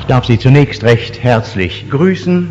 Ich darf Sie zunächst recht herzlich grüßen.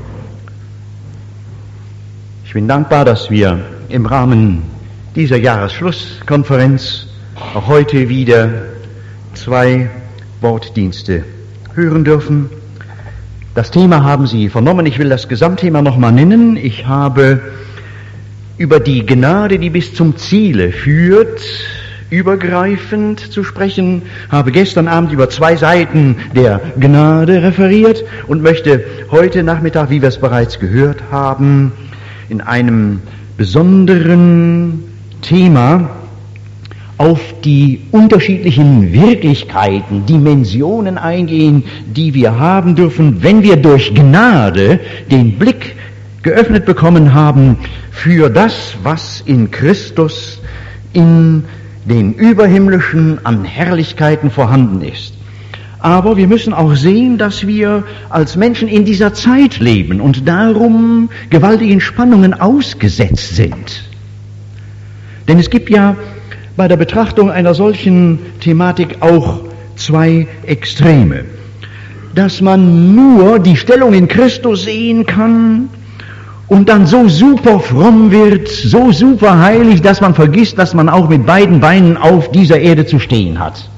Ich bin dankbar, dass wir im Rahmen dieser Jahresschlusskonferenz auch heute wieder 2 Wortdienste hören dürfen. Das Thema haben Sie vernommen. Ich will das Gesamtthema nochmal nennen. Ich habe über die Gnade, die bis zum Ziele führt, übergreifend zu sprechen, habe gestern Abend über 2 Seiten der Gnade referiert und möchte heute Nachmittag, wie wir es bereits gehört haben, in einem besonderen Thema auf die unterschiedlichen Wirklichkeiten, Dimensionen eingehen, die wir haben dürfen, wenn wir durch Gnade den Blick geöffnet bekommen haben für das, was in Christus in den Überhimmlischen an Herrlichkeiten vorhanden ist. Aber wir müssen auch sehen, dass wir als Menschen in dieser Zeit leben und darum gewaltigen Spannungen ausgesetzt sind. Denn es gibt ja bei der Betrachtung einer solchen Thematik auch 2 Extreme. Dass man nur die Stellung in Christus sehen kann und dann so super fromm wird, so super heilig, dass man vergisst, dass man auch mit beiden Beinen auf dieser Erde zu stehen hat.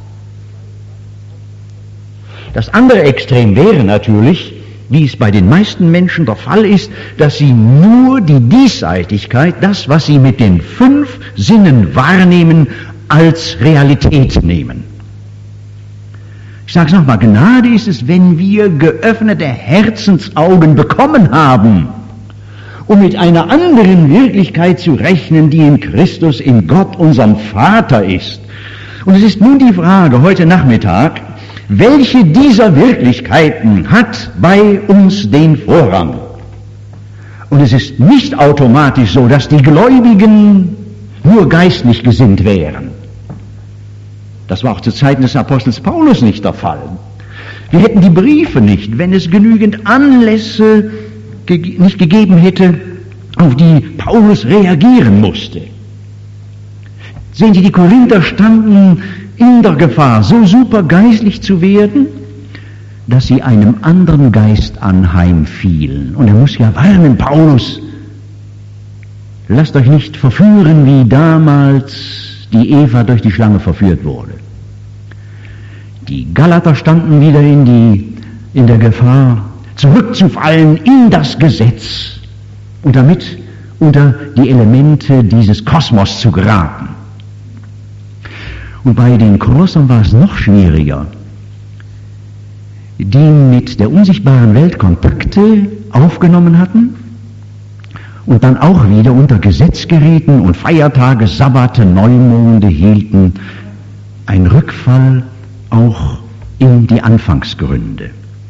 Das andere Extrem wäre natürlich, wie es bei den meisten Menschen der Fall ist, dass sie nur die Diesseitigkeit, das, was sie mit den 5 Sinnen wahrnehmen, als Realität nehmen. Ich sage es nochmal, Gnade ist es, wenn wir geöffnete Herzensaugen bekommen haben, um mit einer anderen Wirklichkeit zu rechnen, die in Christus, in Gott, unserem Vater ist. Und es ist nun die Frage heute Nachmittag, welche dieser Wirklichkeiten hat bei uns den Vorrang? Und es ist nicht automatisch so, dass die Gläubigen nur geistlich gesinnt wären. Das war auch zu Zeiten des Apostels Paulus nicht der Fall. Wir hätten die Briefe nicht, wenn es genügend Anlässe nicht gegeben hätte, auf die Paulus reagieren musste. Sehen Sie, die Korinther standen in der Gefahr, so super geistlich zu werden, dass sie einem anderen Geist anheimfielen. Und er muss ja warnen, Paulus, lasst euch nicht verführen, wie damals die Eva durch die Schlange verführt wurde. Die Galater standen wieder in der Gefahr, zurückzufallen in das Gesetz und damit unter die Elemente dieses Kosmos zu geraten. Und bei den Kolossern war es noch schwieriger, die mit der unsichtbaren Welt Kontakte aufgenommen hatten und dann auch wieder unter Gesetz gerieten und Feiertage, Sabbate, Neumonde hielten, ein Rückfall auch in die Anfangsgründe.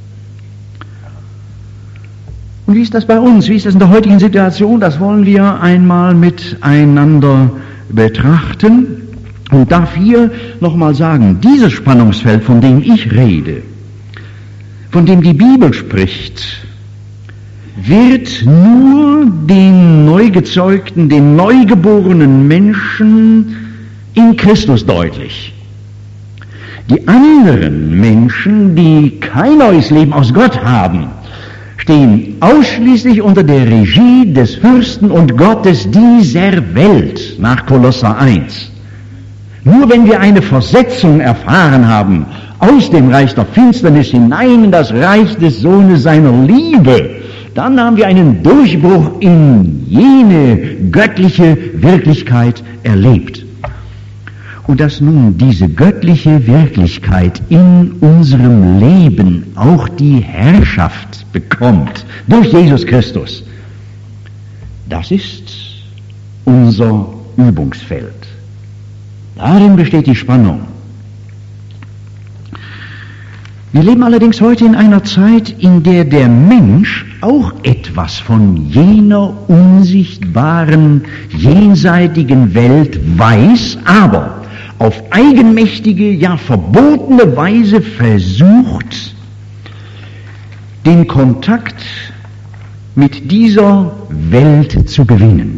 Und wie ist das bei uns? Wie ist das in der heutigen Situation? Das wollen wir einmal miteinander betrachten und darf hier nochmal sagen, dieses Spannungsfeld, von dem ich rede, von dem die Bibel spricht, wird nur den Neugezeugten, den neugeborenen Menschen in Christus deutlich. Die anderen Menschen, die kein neues Leben aus Gott haben, stehen ausschließlich unter der Regie des Fürsten und Gottes dieser Welt, nach Kolosser 1. Nur wenn wir eine Versetzung erfahren haben, aus dem Reich der Finsternis hinein in das Reich des Sohnes seiner Liebe, dann haben wir einen Durchbruch in jene göttliche Wirklichkeit erlebt. Und dass nun diese göttliche Wirklichkeit in unserem Leben auch die Herrschaft bekommt, durch Jesus Christus, das ist unser Übungsfeld. Darin besteht die Spannung. Wir leben allerdings heute in einer Zeit, in der der Mensch auch etwas von jener unsichtbaren, jenseitigen Welt weiß, aber auf eigenmächtige, ja verbotene Weise versucht, den Kontakt mit dieser Welt zu gewinnen.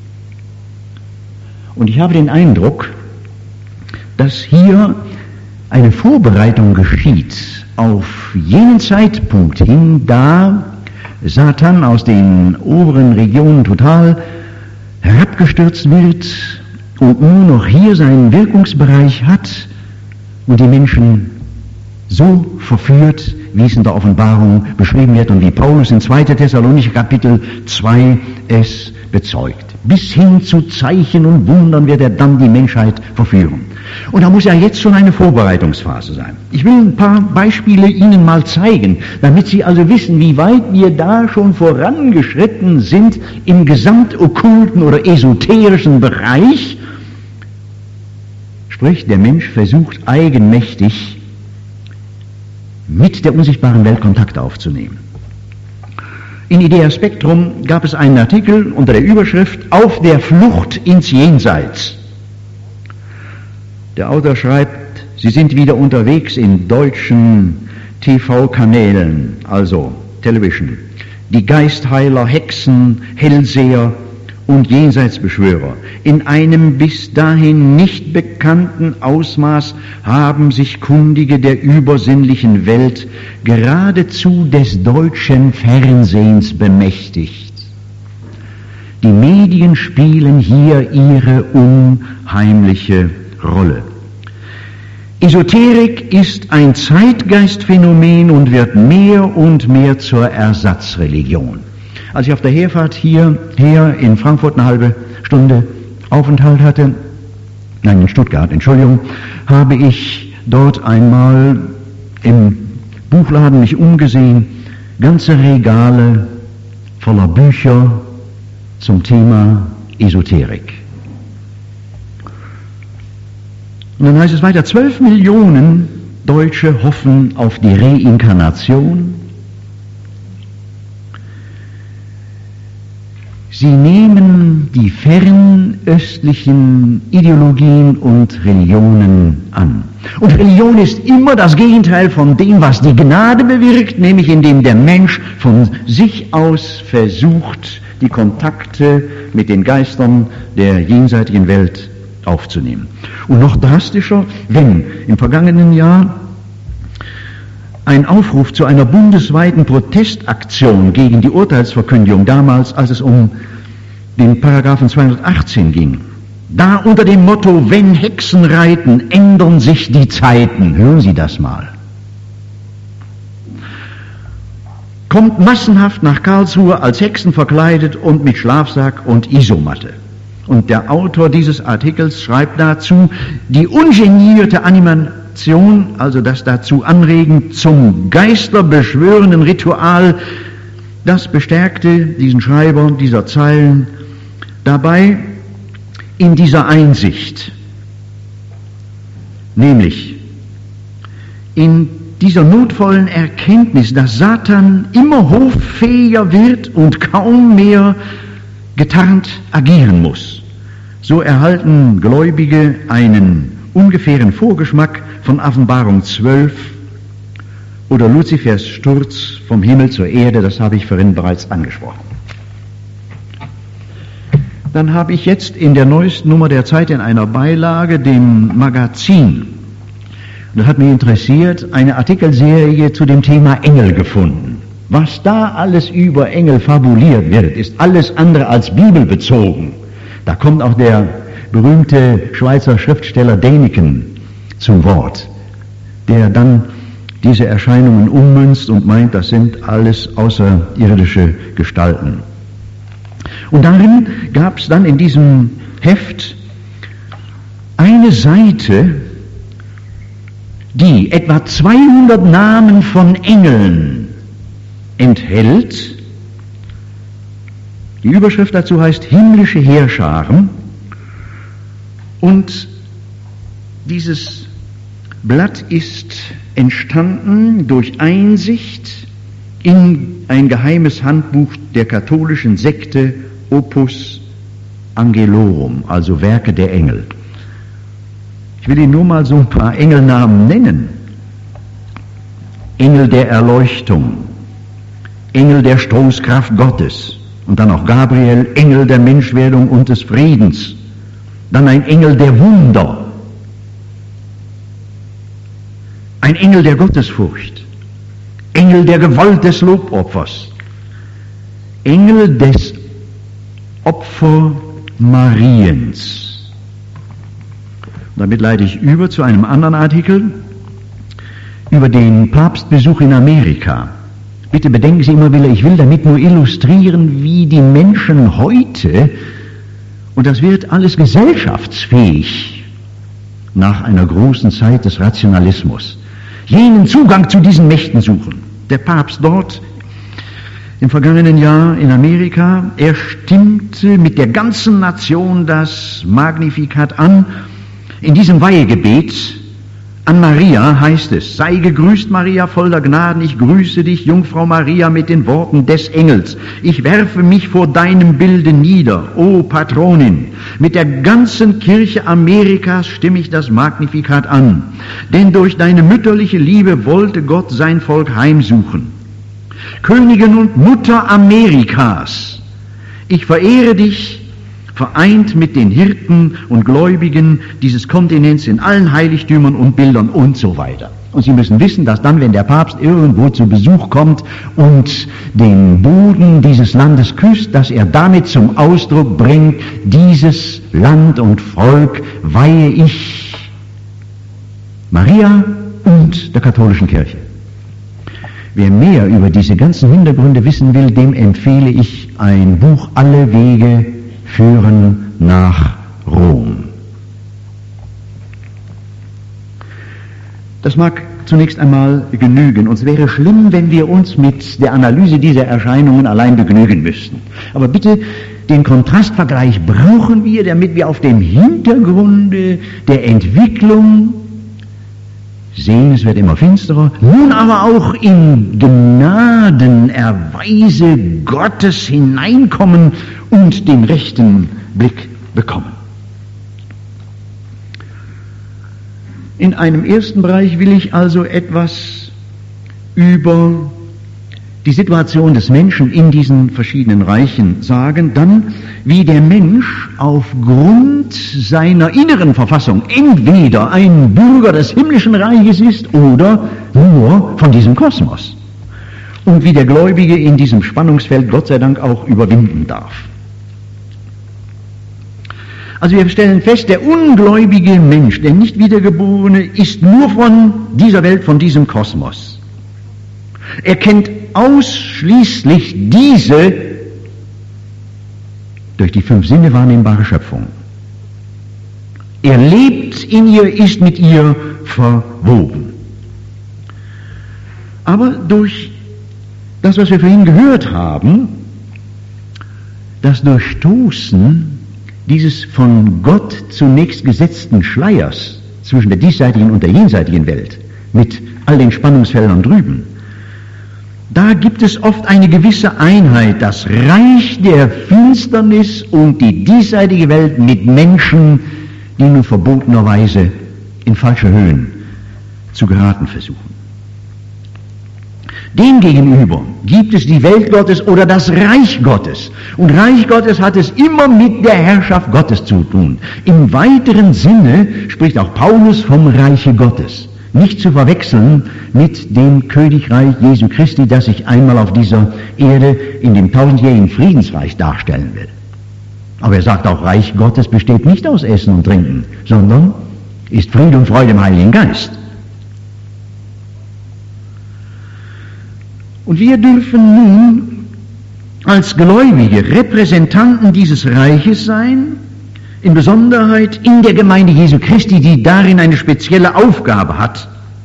Und ich habe den Eindruck, dass hier eine Vorbereitung geschieht auf jenen Zeitpunkt hin, da Satan aus den oberen Regionen total herabgestürzt wird und nur noch hier seinen Wirkungsbereich hat und die Menschen so verführt, wie es in der Offenbarung beschrieben wird und wie Paulus in 2. Thessalonicher Kapitel 2 es bezeugt. Bis hin zu Zeichen und Wundern wird er dann die Menschheit verführen. Und da muss ja jetzt schon eine Vorbereitungsphase sein. Ich will ein paar Beispiele Ihnen mal zeigen, damit Sie also wissen, wie weit wir da schon vorangeschritten sind im gesamtokkulten oder esoterischen Bereich. Sprich, der Mensch versucht eigenmächtig mit der unsichtbaren Welt Kontakt aufzunehmen. In Idea Spectrum gab es einen Artikel unter der Überschrift Auf der Flucht ins Jenseits. Der Autor schreibt, Sie sind wieder unterwegs in deutschen TV-Kanälen, also Television. Die Geistheiler, Hexen, Hellseher und Jenseitsbeschwörer. In einem bis dahin nicht bekannten Ausmaß haben sich Kundige der übersinnlichen Welt geradezu des deutschen Fernsehens bemächtigt. Die Medien spielen hier ihre unheimliche Rolle. Esoterik ist ein Zeitgeistphänomen und wird mehr und mehr zur Ersatzreligion. Als ich auf der Herfahrt hierher in Frankfurt eine halbe Stunde Aufenthalt hatte, in Stuttgart, habe ich dort einmal im Buchladen mich umgesehen, ganze Regale voller Bücher zum Thema Esoterik. Und dann heißt es weiter, 12 Millionen Deutsche hoffen auf die Reinkarnation. Sie nehmen die fernöstlichen Ideologien und Religionen an. Und Religion ist immer das Gegenteil von dem, was die Gnade bewirkt, nämlich indem der Mensch von sich aus versucht, die Kontakte mit den Geistern der jenseitigen Welt aufzunehmen. Und noch drastischer, wenn im vergangenen Jahr ein Aufruf zu einer bundesweiten Protestaktion gegen die Urteilsverkündigung damals, als es um den Paragraphen 218 ging, da unter dem Motto, wenn Hexen reiten, ändern sich die Zeiten. Hören Sie das mal. Kommt massenhaft nach Karlsruhe als Hexen verkleidet und mit Schlafsack und Isomatte. Und der Autor dieses Artikels schreibt dazu, die ungenierte Animation, also das dazu anregen zum geisterbeschwörenden Ritual, das bestärkte diesen Schreiber dieser Zeilen dabei in dieser Einsicht, nämlich in dieser notvollen Erkenntnis, dass Satan immer hoffähiger wird und kaum mehr getarnt agieren muss. So erhalten Gläubige einen ungefähren Vorgeschmack von Offenbarung 12 oder Luzifers Sturz vom Himmel zur Erde, das habe ich vorhin bereits angesprochen. Dann habe ich jetzt in der neuesten Nummer der Zeit in einer Beilage, dem Magazin, das hat mich interessiert, eine Artikelserie zu dem Thema Engel gefunden. Was da alles über Engel fabuliert wird, ist alles andere als bibelbezogen. Da kommt auch der berühmte Schweizer Schriftsteller Däniken zu Wort, der dann diese Erscheinungen ummünzt und meint, das sind alles außerirdische Gestalten. Und darin gab es dann in diesem Heft eine Seite, die etwa 200 Namen von Engeln enthält. Die Überschrift dazu heißt himmlische Heerscharen. Und dieses Blatt ist entstanden durch Einsicht in ein geheimes Handbuch der katholischen Sekte Opus Angelorum, also Werke der Engel. Ich will Ihnen nur mal so ein paar Engelnamen nennen. Engel der Erleuchtung, Engel der Stoßkraft Gottes und dann auch Gabriel, Engel der Menschwerdung und des Friedens, dann ein Engel der Wunder, ein Engel der Gottesfurcht, Engel der Gewalt des Lobopfers. Engel des Opfermariens. Damit leite ich über zu einem anderen Artikel über den Papstbesuch in Amerika. Bitte bedenken Sie immer wieder, ich will damit nur illustrieren, wie die Menschen heute, und das wird alles gesellschaftsfähig, nach einer großen Zeit des Rationalismus, jenen Zugang zu diesen Mächten suchen. Der Papst dort im vergangenen Jahr in Amerika, er stimmte mit der ganzen Nation das Magnificat an. In diesem Weihegebet an Maria heißt es: Sei gegrüßt, Maria, voller Gnaden, ich grüße dich, Jungfrau Maria, mit den Worten des Engels. Ich werfe mich vor deinem Bilde nieder, o Patronin. Mit der ganzen Kirche Amerikas stimme ich das Magnificat an, denn durch deine mütterliche Liebe wollte Gott sein Volk heimsuchen. Königin und Mutter Amerikas, ich verehre dich, vereint mit den Hirten und Gläubigen dieses Kontinents in allen Heiligtümern und Bildern und so weiter. Und Sie müssen wissen, dass dann, wenn der Papst irgendwo zu Besuch kommt und den Boden dieses Landes küsst, dass er damit zum Ausdruck bringt, dieses Land und Volk weihe ich Maria und der katholischen Kirche. Wer mehr über diese ganzen Hintergründe wissen will, dem empfehle ich ein Buch Alle Wege führen nach Rom. Das mag zunächst einmal genügen. Und es wäre schlimm, wenn wir uns mit der Analyse dieser Erscheinungen allein begnügen müssten. Aber bitte, den Kontrastvergleich brauchen wir, damit wir auf dem Hintergrunde der Entwicklung sehen, es wird immer finsterer, nun aber auch in Gnadenerweise Gottes hineinkommen und den rechten Blick bekommen. In einem ersten Bereich will ich also etwas über die Situation des Menschen in diesen verschiedenen Reichen sagen, dann wie der Mensch aufgrund seiner inneren Verfassung entweder ein Bürger des himmlischen Reiches ist oder nur von diesem Kosmos. Und wie der Gläubige in diesem Spannungsfeld Gott sei Dank auch überwinden darf. Also wir stellen fest, der ungläubige Mensch, der nicht Wiedergeborene, ist nur von dieser Welt, von diesem Kosmos. Er kennt ausschließlich diese durch die 5 Sinne wahrnehmbare Schöpfung. Er lebt in ihr, ist mit ihr verwoben. Aber durch das, was wir vorhin gehört haben, das Durchstoßen dieses von Gott zunächst gesetzten Schleiers zwischen der diesseitigen und der jenseitigen Welt mit all den Spannungsfeldern drüben, da gibt es oft eine gewisse Einheit, das Reich der Finsternis und die diesseitige Welt mit Menschen, die nun verbotenerweise in falsche Höhen zu geraten versuchen. Demgegenüber gibt es die Welt Gottes oder das Reich Gottes. Und Reich Gottes hat es immer mit der Herrschaft Gottes zu tun. Im weiteren Sinne spricht auch Paulus vom Reiche Gottes. Nicht zu verwechseln mit dem Königreich Jesu Christi, das sich einmal auf dieser Erde in dem 1000-jährigen Friedensreich darstellen will. Aber er sagt auch, Reich Gottes besteht nicht aus Essen und Trinken, sondern ist Friede und Freude im Heiligen Geist. Und wir dürfen nun als Gläubige Repräsentanten dieses Reiches sein, in Besonderheit in der Gemeinde Jesu Christi, die darin eine spezielle Aufgabe hat.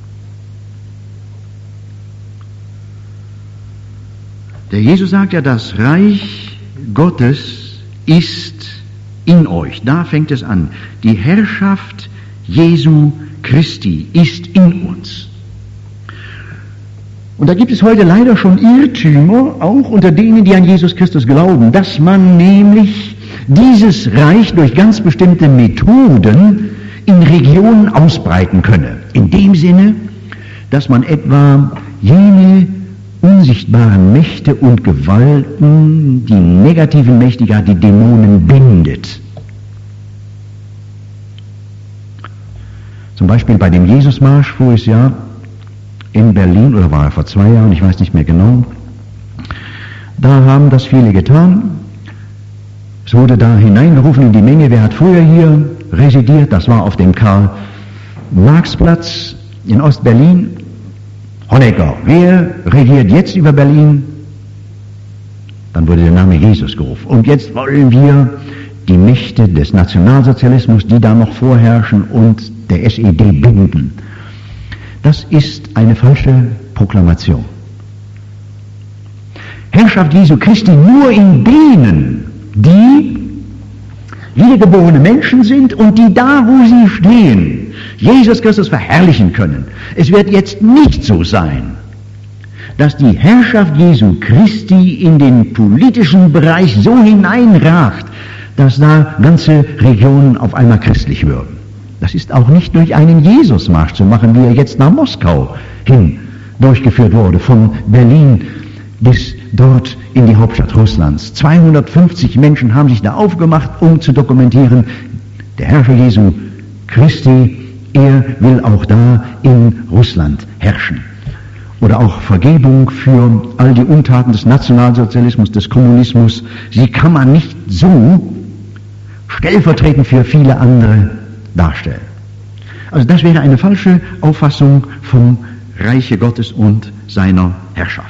Der Jesus sagt ja, das Reich Gottes ist in euch. Da fängt es an. Die Herrschaft Jesu Christi ist in uns. Und da gibt es heute leider schon Irrtümer, auch unter denen, die an Jesus Christus glauben, dass man nämlich dieses Reich durch ganz bestimmte Methoden in Regionen ausbreiten könne. In dem Sinne, dass man etwa jene unsichtbaren Mächte und Gewalten, die negativen Mächte, ja die Dämonen bindet. Zum Beispiel bei dem Jesusmarsch voriges Jahr in Berlin, oder war er vor 2 Jahren, ich weiß nicht mehr genau. Da haben das viele getan. Es wurde da hineingerufen in die Menge, wer hat früher hier residiert? Das war auf dem Karl-Marx-Platz in Ostberlin. Honecker, wer regiert jetzt über Berlin? Dann wurde der Name Jesus gerufen. Und jetzt wollen wir die Mächte des Nationalsozialismus, die da noch vorherrschen, und der SED binden. Das ist eine falsche Proklamation. Herrschaft Jesu Christi nur in denen, die wiedergeborene Menschen sind und die da, wo sie stehen, Jesus Christus verherrlichen können. Es wird jetzt nicht so sein, dass die Herrschaft Jesu Christi in den politischen Bereich so hineinragt, dass da ganze Regionen auf einmal christlich würden. Das ist auch nicht durch einen Jesusmarsch zu machen, wie er jetzt nach Moskau hin durchgeführt wurde, von Berlin bis dort in die Hauptstadt Russlands. 250 Menschen haben sich da aufgemacht, um zu dokumentieren, der Herrscher Jesu Christi, er will auch da in Russland herrschen. Oder auch Vergebung für all die Untaten des Nationalsozialismus, des Kommunismus. Sie kann man nicht so stellvertretend für viele andere darstellen. Also das wäre eine falsche Auffassung vom Reiche Gottes und seiner Herrschaft.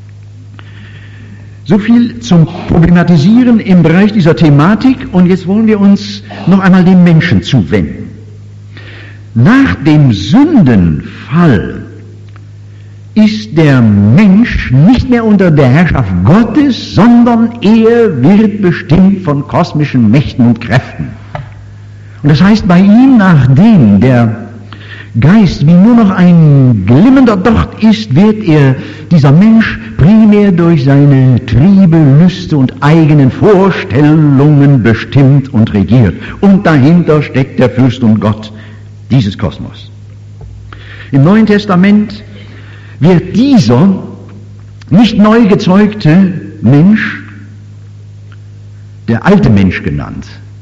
So viel zum Problematisieren im Bereich dieser Thematik, und jetzt wollen wir uns noch einmal dem Menschen zuwenden. Nach dem Sündenfall ist der Mensch nicht mehr unter der Herrschaft Gottes, sondern er wird bestimmt von kosmischen Mächten und Kräften. Und das heißt bei ihm, nachdem der Geist wie nur noch ein glimmender Docht ist, wird dieser Mensch primär durch seine Triebe, Lüste und eigenen Vorstellungen bestimmt und regiert. Und dahinter steckt der Fürst und Gott dieses Kosmos. Im Neuen Testament wird dieser nicht neu gezeugte Mensch der alte Mensch genannt.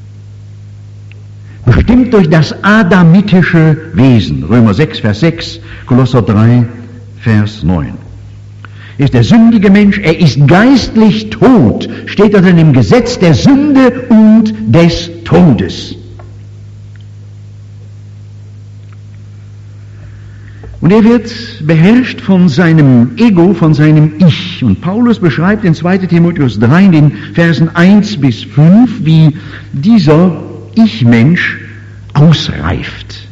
Bestimmt durch das adamitische Wesen. Römer 6, Vers 6, Kolosser 3, Vers 9. Ist der sündige Mensch, er ist geistlich tot, steht unter dem Gesetz der Sünde und des Todes. Und er wird beherrscht von seinem Ego, von seinem Ich. Und Paulus beschreibt in 2. Timotheus 3, in den Versen 1 bis 5, wie dieser Ich-Mensch ausreift.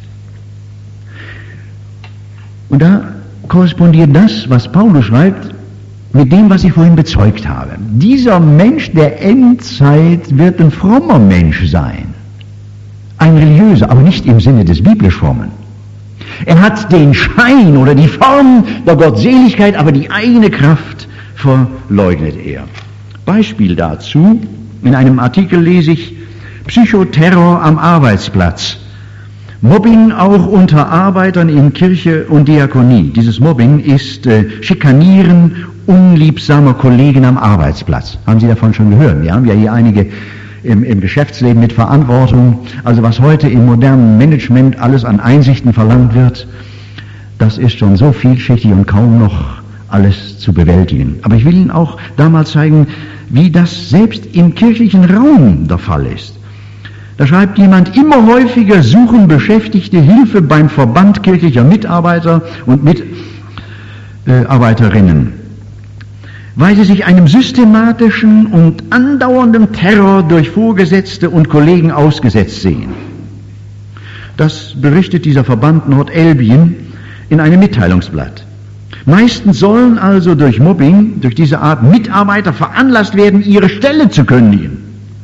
Und da korrespondiert das, was Paulus schreibt, mit dem, was ich vorhin bezeugt habe. Dieser Mensch der Endzeit wird ein frommer Mensch sein. Ein religiöser, aber nicht im Sinne des biblisch Frommen. Er hat den Schein oder die Form der Gottseligkeit, aber die eigene Kraft verleugnet er. Beispiel dazu, in einem Artikel lese ich: Psychoterror am Arbeitsplatz. Mobbing auch unter Arbeitern in Kirche und Diakonie. Dieses Mobbing ist Schikanieren unliebsamer Kollegen am Arbeitsplatz. Haben Sie davon schon gehört? Wir haben ja hier einige im Geschäftsleben mit Verantwortung. Also was heute im modernen Management alles an Einsichten verlangt wird, das ist schon so vielschichtig und kaum noch alles zu bewältigen. Aber ich will Ihnen auch da mal zeigen, wie das selbst im kirchlichen Raum der Fall ist. Da schreibt jemand: Immer häufiger suchen Beschäftigte Hilfe beim Verband kirchlicher Mitarbeiter und Mitarbeiterinnen, weil sie sich einem systematischen und andauernden Terror durch Vorgesetzte und Kollegen ausgesetzt sehen. Das berichtet dieser Verband Nordelbien in einem Mitteilungsblatt. Meistens sollen also durch Mobbing, durch diese Art, Mitarbeiter veranlasst werden, ihre Stelle zu kündigen.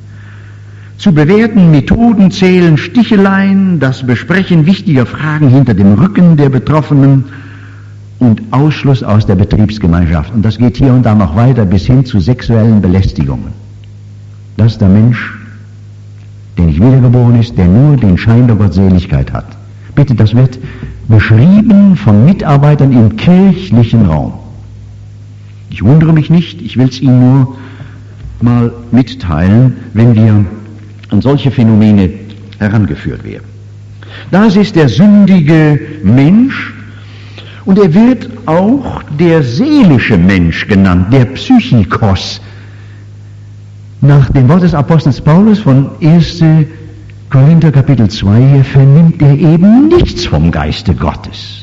Zu bewährten Methoden zählen Sticheleien, das Besprechen wichtiger Fragen hinter dem Rücken der Betroffenen und Ausschluss aus der Betriebsgemeinschaft. Und das geht hier und da noch weiter bis hin zu sexuellen Belästigungen. Das ist der Mensch, der nicht wiedergeboren ist, der nur den Schein der Gottseligkeit hat. Bitte, das wird beschrieben von Mitarbeitern im kirchlichen Raum. Ich wundere mich nicht, ich will es Ihnen nur mal mitteilen, wenn wir an solche Phänomene herangeführt werden. Das ist der sündige Mensch. Und er wird auch der seelische Mensch genannt, der Psychikos. Nach dem Wort des Apostels Paulus von 1. Korinther Kapitel 2 hier vernimmt er eben nichts vom Geiste Gottes.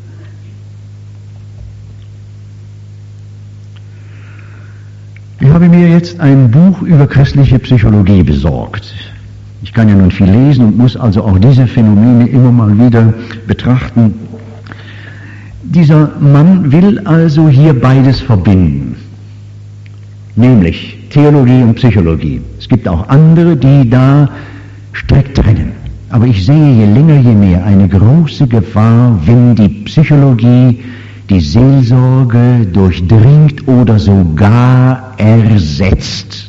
Ich habe mir jetzt ein Buch über christliche Psychologie besorgt. Ich kann ja nun viel lesen und muss also auch diese Phänomene immer mal wieder betrachten. Dieser Mann will also hier beides verbinden, nämlich Theologie und Psychologie. Es gibt auch andere, die da strikt trennen. Aber ich sehe je länger, je mehr eine große Gefahr, wenn die Psychologie die Seelsorge durchdringt oder sogar ersetzt.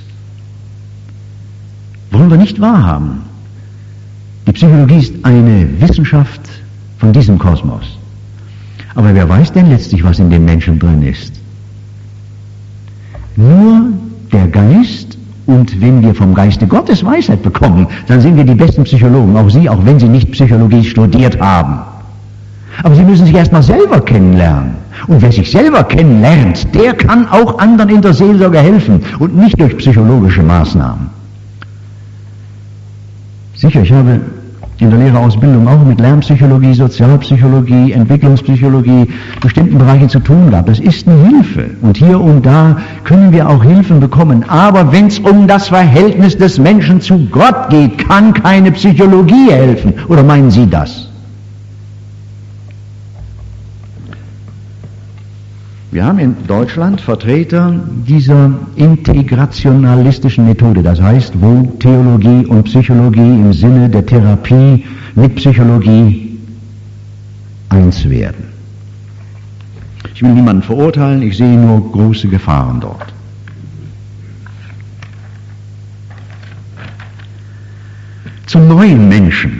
Wollen wir nicht wahrhaben. Die Psychologie ist eine Wissenschaft von diesem Kosmos. Aber wer weiß denn letztlich, was in dem Menschen drin ist? Nur der Geist, und wenn wir vom Geiste Gottes Weisheit bekommen, dann sind wir die besten Psychologen, auch Sie, auch wenn Sie nicht Psychologie studiert haben. Aber Sie müssen sich erstmal selber kennenlernen. Und wer sich selber kennenlernt, der kann auch anderen in der Seelsorge helfen und nicht durch psychologische Maßnahmen. Sicher, ich habe in der Lehrerausbildung auch mit Lernpsychologie, Sozialpsychologie, Entwicklungspsychologie, bestimmten Bereichen zu tun gehabt. Das ist eine Hilfe. Und hier und da können wir auch Hilfen bekommen. Aber wenn es um das Verhältnis des Menschen zu Gott geht, kann keine Psychologie helfen. Oder meinen Sie das? Wir haben in Deutschland Vertreter dieser integrationalistischen Methode, das heißt, wo Theologie und Psychologie im Sinne der Therapie mit Psychologie eins werden. Ich will niemanden verurteilen, ich sehe nur große Gefahren dort. Zum neuen Menschen.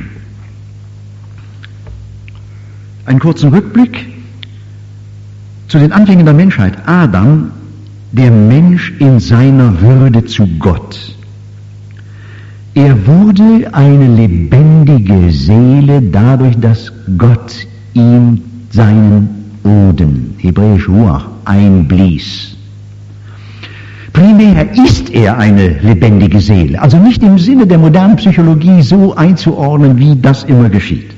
Einen kurzen Rückblick. Zu den Anfängen der Menschheit. Adam, der Mensch in seiner Würde zu Gott. Er wurde eine lebendige Seele dadurch, dass Gott ihm seinen Odem, hebräisch Ruach, einblies. Primär ist er eine lebendige Seele, also nicht im Sinne der modernen Psychologie so einzuordnen, wie das immer geschieht.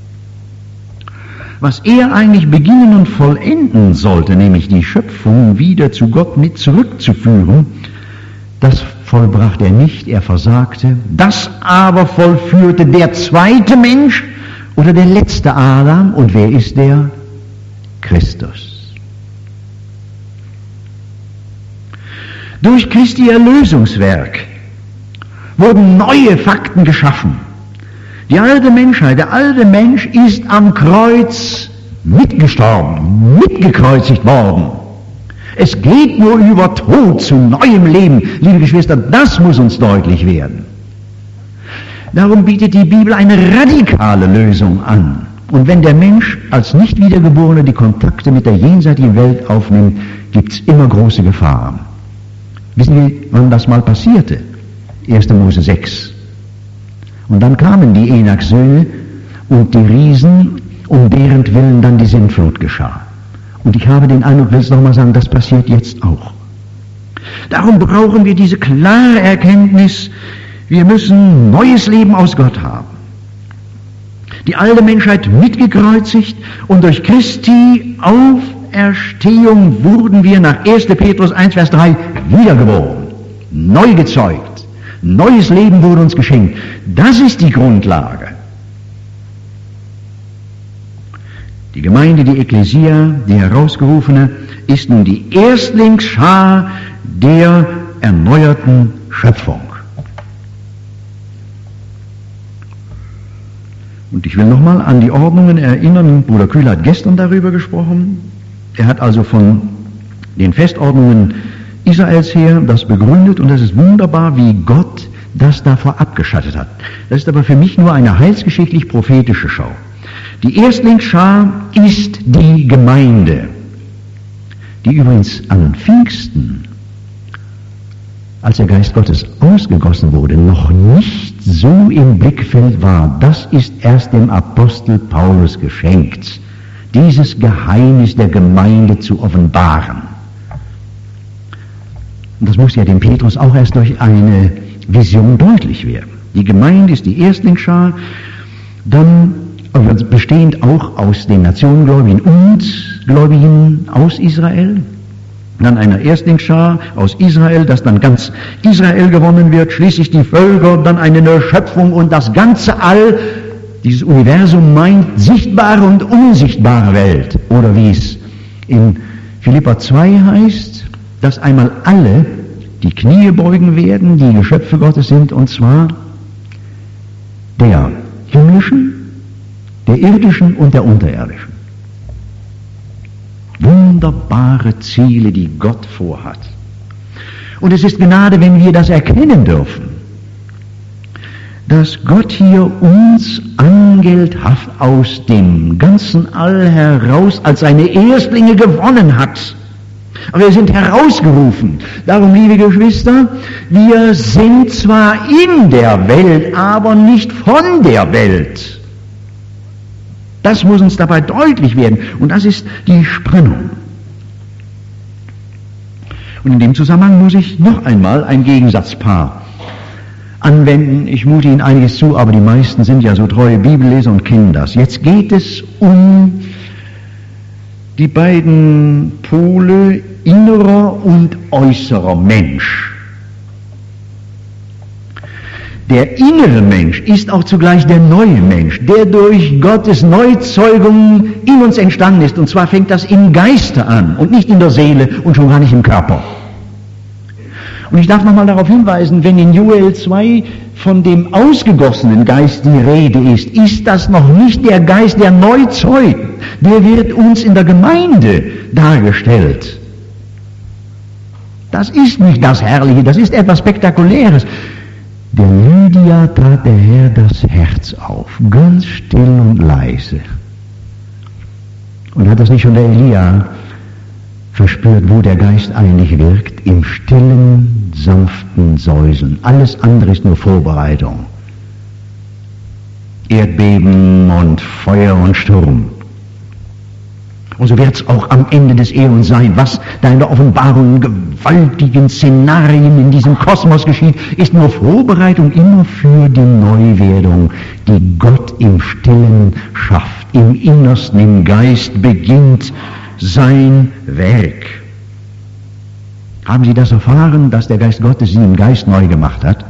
Was er eigentlich beginnen und vollenden sollte, nämlich die Schöpfung wieder zu Gott mit zurückzuführen, das vollbrachte er nicht, er versagte. Das aber vollführte der zweite Mensch oder der letzte Adam. Und wer ist der? Christus. Durch Christi Erlösungswerk wurden neue Fakten geschaffen. Die alte Menschheit, der alte Mensch ist am Kreuz mitgestorben, mitgekreuzigt worden. Es geht nur über Tod zu neuem Leben. Liebe Geschwister, das muss uns deutlich werden. Darum bietet die Bibel eine radikale Lösung an. Und wenn der Mensch als Nicht-Wiedergeborener die Kontakte mit der jenseitigen Welt aufnimmt, gibt es immer große Gefahren. Wissen Sie, wann das mal passierte? 1. Mose 6. Und dann kamen die Enaks-Söhne und die Riesen, um deren Willen dann die Sintflut geschah. Und ich habe den Eindruck, ich will es nochmal sagen, das passiert jetzt auch. Darum brauchen wir diese klare Erkenntnis, wir müssen neues Leben aus Gott haben. Die alte Menschheit mitgekreuzigt und durch Christi Auferstehung wurden wir nach 1. Petrus 1, Vers 3 wiedergeboren, neu gezeugt. Neues Leben wurde uns geschenkt. Das ist die Grundlage. Die Gemeinde, die Ekklesia, die Herausgerufene, ist nun die Erstlingsschar der erneuerten Schöpfung. Und ich will nochmal an die Ordnungen erinnern. Bruder Kühler hat gestern darüber gesprochen. Er hat also von den Festordnungen Israels her das begründet, und das ist wunderbar, wie Gott das davor abgeschattet hat. Das ist aber für mich nur eine heilsgeschichtlich-prophetische Schau. Die Erstlingsschar ist die Gemeinde, die übrigens an Pfingsten, als der Geist Gottes ausgegossen wurde, noch nicht so im Blickfeld war. Das ist erst dem Apostel Paulus geschenkt. dieses Geheimnis der Gemeinde zu offenbaren. Und das muss ja dem Petrus auch erst durch eine Vision deutlich werden. Die Gemeinde ist die Erstlingsschar, dann bestehend auch aus den Nationengläubigen und Gläubigen aus Israel, dann einer Erstlingsschar aus Israel, dass dann ganz Israel gewonnen wird, schließlich die Völker, dann eine neue Schöpfung und das ganze All, dieses Universum meint sichtbare und unsichtbare Welt. Oder wie es in Philipper 2 heißt, dass einmal alle die Knie beugen werden, die Geschöpfe Gottes sind, und zwar der himmlischen, der irdischen und der unterirdischen. Wunderbare Ziele, die Gott vorhat. Und es ist Gnade, wenn wir das erkennen dürfen, dass Gott hier uns angelthaft aus dem ganzen All heraus als seine Erstlinge gewonnen hat. Aber wir sind herausgerufen. Darum, liebe Geschwister, wir sind zwar in der Welt, aber nicht von der Welt. Das muss uns dabei deutlich werden. Und das ist die Spannung. Und in dem Zusammenhang muss ich noch einmal ein Gegensatzpaar anwenden. Ich mute Ihnen einiges zu, aber die meisten sind ja so treue Bibelleser und kennen das. Jetzt geht es um die beiden Pole innerer und äußerer Mensch. Der innere Mensch ist auch zugleich der neue Mensch, der durch Gottes Neuzeugung in uns entstanden ist. Und zwar fängt das im Geiste an und nicht in der Seele und schon gar nicht im Körper. Und ich darf nochmal darauf hinweisen, wenn in Joel 2 von dem ausgegossenen Geist die Rede ist das noch nicht der Geist der Neuzeugen. Der wird uns in der Gemeinde dargestellt. Das ist nicht das Herrliche, das ist etwas Spektakuläres. Der Lydia tat der Herr das Herz auf, ganz still und leise. Und hat das nicht schon der Elia verspürt, wo der Geist eigentlich wirkt? Im stillen, sanften Säuseln. Alles andere ist nur Vorbereitung. Erdbeben und Feuer und Sturm. Und so wird es auch am Ende des Äons sein, was da in der Offenbarung in gewaltigen Szenarien in diesem Kosmos geschieht, ist nur Vorbereitung immer für die Neuwerdung, die Gott im Stillen schafft. Im Innersten, im Geist beginnt sein Werk. Haben Sie das erfahren, dass der Geist Gottes Sie im Geist neu gemacht hat?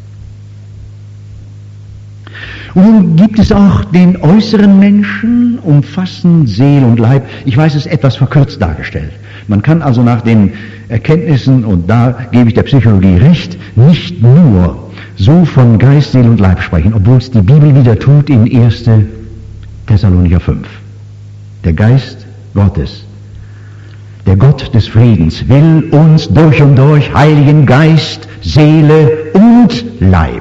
Und nun gibt es auch den äußeren Menschen, umfassend Seele und Leib. Ich weiß, es ist etwas verkürzt dargestellt. Man kann also nach den Erkenntnissen, und da gebe ich der Psychologie recht, nicht nur so von Geist, Seele und Leib sprechen, obwohl es die Bibel wieder tut in 1. Thessalonicher 5. Der Geist Gottes, der Gott des Friedens, will uns durch und durch heiligen Geist, Seele und Leib.